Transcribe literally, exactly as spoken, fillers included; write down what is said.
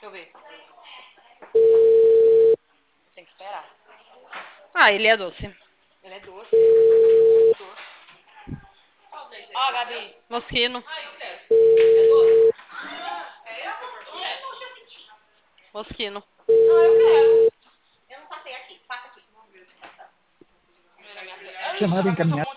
eu ver. Tem que esperar. Ah, ele é doce. Ele é doce. Muito doce. Ó, Gabi. Mosquino. Mosquino. Não, eu quero. Eu não passei aqui. Passa aqui. Chamada encaminhada.